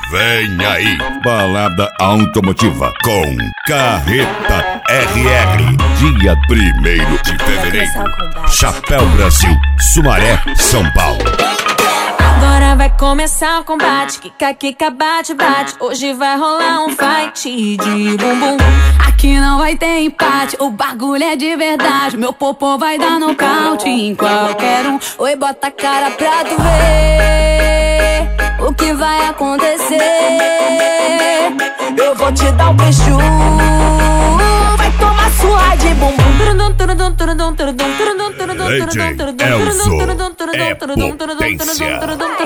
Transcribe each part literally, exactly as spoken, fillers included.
Vem aí, balada automotiva com Carreta R R. Dia primeiro de fevereiro. Chapéu Brasil, Sumaré, São Paulo. Agora vai começar o combate, kika, kika, bate, bate. Hoje vai rolar um fight de bumbum. Aqui não vai ter empate, o bagulho é de verdade. Meu popô vai dar nocaute em qualquer um. Oi, bota a cara pra tu ver o que vai acontecer. Eu vou te dar um beijo, vai tomar surra de bumbum. Lady Elzo é potência.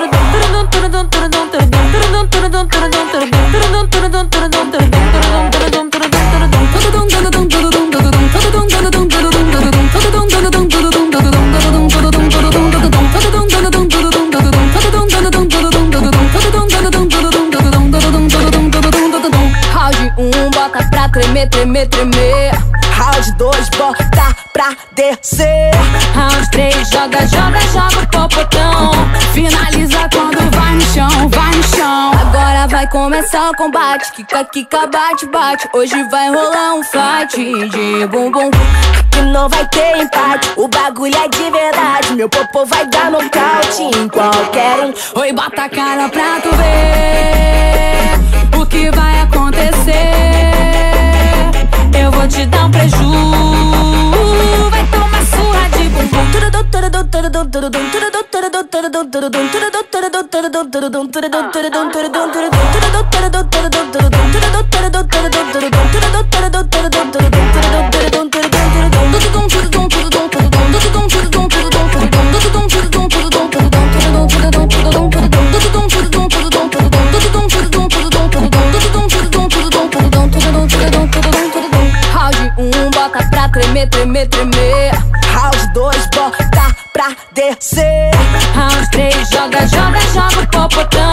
Round um, bota pra tremer, tremer, tremer. Round dois, bota pra descer. Round três, joga, joga, joga o popotão. Finaliza quando vai no chão, vai no chão. Agora vai começar o combate, kika, kika, bate, bate. Hoje vai rolar um fight de bumbum. Aqui não vai ter empate, o bagulho é de verdade. Meu popô vai dar nocaute em qualquer um. Oi, bota a cara pra tu ver o que vai acontecer. Eu vou te dar um preju, vai tomar surra de bumbum. Round um, bota pra tremer, tremer, tremer. Round dois, bota pra descer. Round três, joga, joga, joga o popotão.